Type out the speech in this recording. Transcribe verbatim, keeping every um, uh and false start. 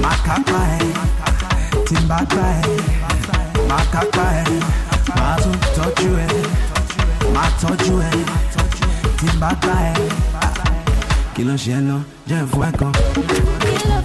kápá ẹ̀, tí n bá gbá ẹ̀, máa kápá ẹ̀, máa tún tọ́jú ẹ̀, máa tọ́jú ẹ̀, tí n bá gbá ẹ̀. Kí ló ṣe ẹ́ lọ, jẹ́ ìfún ẹ̀ kan.